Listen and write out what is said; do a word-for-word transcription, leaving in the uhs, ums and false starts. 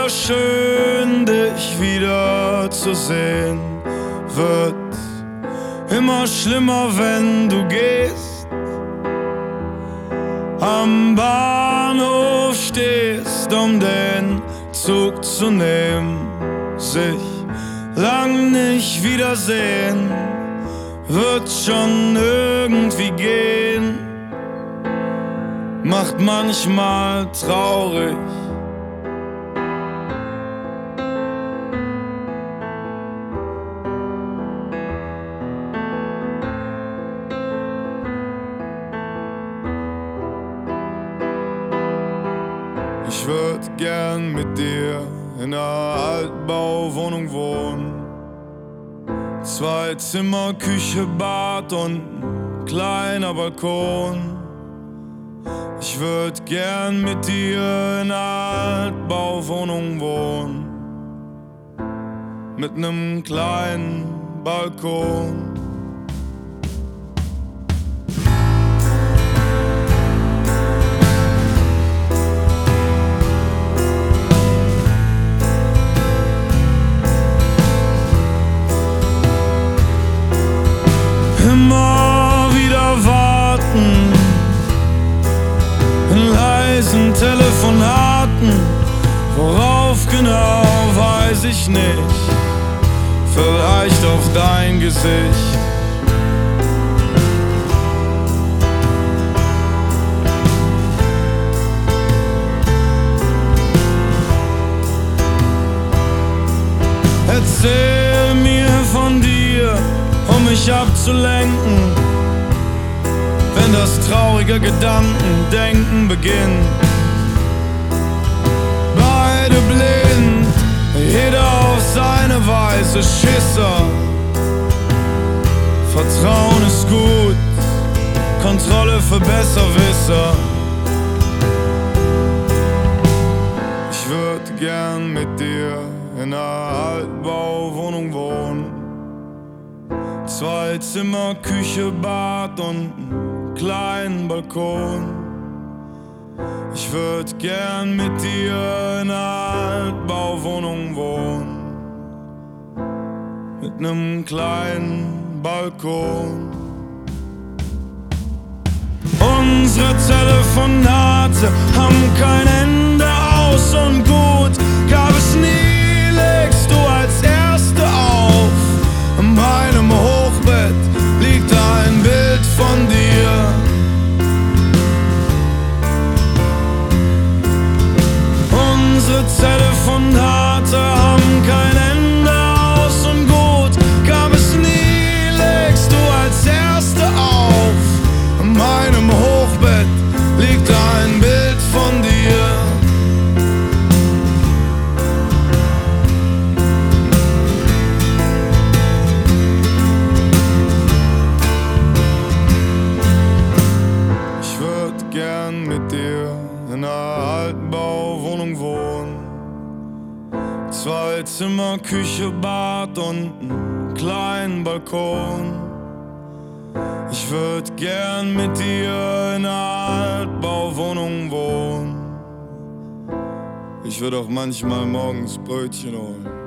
schön, dich wieder zu sehen. Wird immer schlimmer, wenn du gehst. Am Bahnhof stehst, um den Zug zu nehmen. Sich lang nicht wiedersehen, wird schon irgendwie gehen. Macht manchmal traurig. Ich würd gern mit dir in einer Altbauwohnung wohnen. Zwei Zimmer, Küche, Bad und ein kleiner Balkon. Ich würd gern mit dir in einer Altbauwohnung wohnen. Mit nem kleinen Balkon. Immer wieder warten in leisen Telefonaten. Worauf genau, weiß ich nicht. Vielleicht auf dein Gesicht. Erzähl mir von dir, um mich abzulenken, wenn das traurige Gedankendenken beginnt. Beide blind, jeder auf seine Weise Schisser. Vertrauen ist gut, Kontrolle für Besserwisser. Ich würd gern mit dir in einer Altbauwohnung wohnen. Zwei Zimmer, Küche, Bad und einen kleinen Balkon. Ich würd gern mit dir in einer Altbauwohnung wohnen. Mit nem kleinen Balkon. Unsere Telefonate haben kein Ende, aus und gut gab es nie, legst du als Erste auf. In meinem Hochbett liegt ein Bild von dir. Unsere Telefonate haben kein Ende, aus und gut gab es nie, legst du als Erste auf. In meinem Hochbett liegt ein Bild von dir. Ich würd gern mit dir in einer Altbauwohnung wohnen. Zwei Zimmer, Küche, Bad und einen kleinen Balkon. Ich würd gern mit dir in einer Altbauwohnung wohnen. Ich würd auch manchmal morgens Brötchen holen.